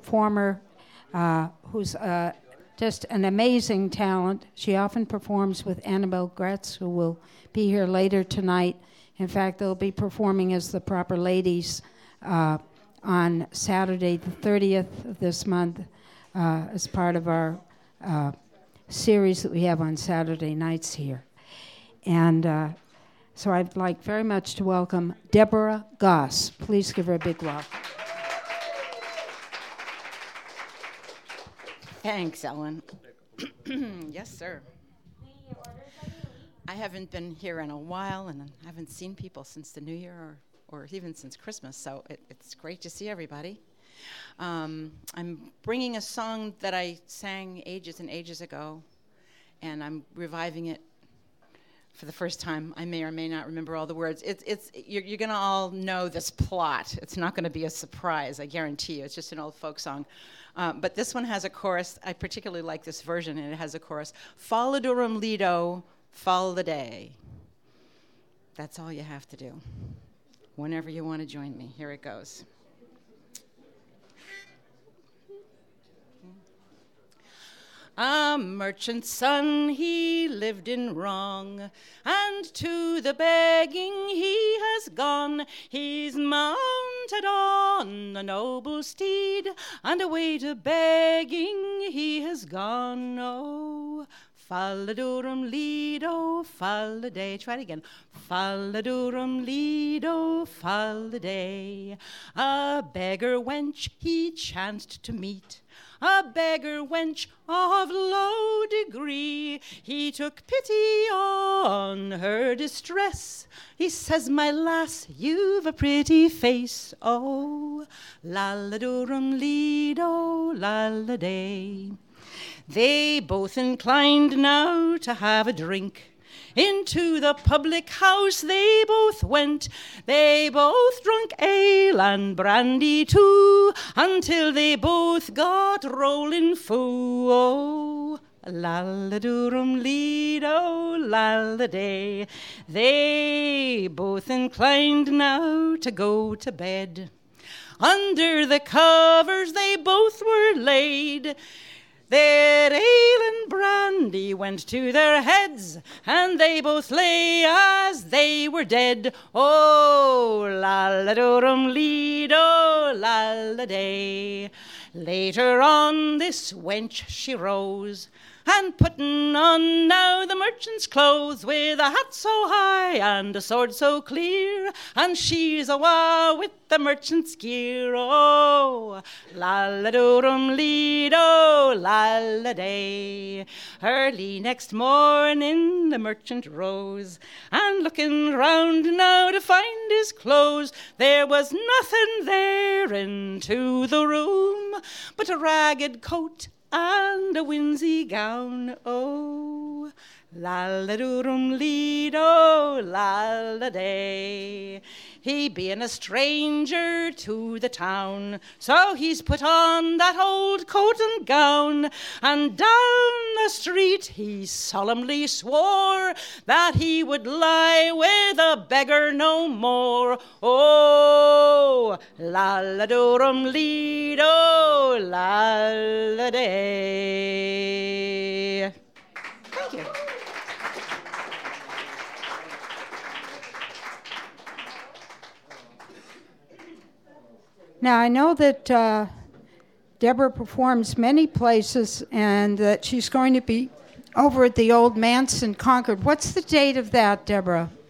performer who's just an amazing talent. She often performs with Annabelle Gretz, who will be here later tonight. In fact, they'll be performing as the Proper Ladies on Saturday, the 30th of this month, as part of our series that we have on Saturday nights here. And so I'd like very much to welcome Deborah Goss. Please give her a big welcome. Thanks, Ellen. Yes, sir. I haven't been here in a while, and I haven't seen people since the New Year or even since Christmas, so it's great to see everybody. I'm bringing a song that I sang ages and ages ago, and I'm reviving it for the first time. I may or may not remember all the words. You're going to all know this plot. It's not going to be a surprise, I guarantee you. It's just an old folk song. But this one has a chorus. I particularly like this version, and it has a chorus. Falladurum Lido, fall the day. That's all you have to do. Whenever you want to join me, here it goes. A merchant's son, he lived in wrong, and to the begging he has gone. He's mounted on a noble steed, and away to begging he has gone. Oh, falladurum lido, falladay. Try it again. Falladurum lido, falladay. A beggar wench he chanced to meet, a beggar wench of low degree. He took pity on her distress. He says, my lass, you've a pretty face. Oh, lalladurum lido, lalladay. They both inclined now to have a drink. Into the public house they both went. They both drunk ale and brandy too, until they both got rolling foo. Oh, lalladurum lido, lalladay. They both inclined now to go to bed. Under the covers they both were laid. Their ale and brandy went to their heads, and they both lay as they were dead. Oh, lalladurum lido, lalladay. Later on this wench she rose, and putting on now the merchant's clothes, with a hat so high and a sword so clear, and she's awa with the merchant's gear. Oh, lalladurum lido, lalladay. Early next morning the merchant rose, and looking round now to find his clothes, there was nothing there into the room but a ragged coat and a winsey gown. Oh, lalladurum lido, lalladay. He being a stranger to the town, so he's put on that old coat and gown, and down the street he solemnly swore that he would lie with a beggar no more. Oh, lalladurum lido, lalladay. Thank you. Now, I know that Deborah performs many places and that she's going to be over at the Old Manse in Concord. What's the date of that, Deborah?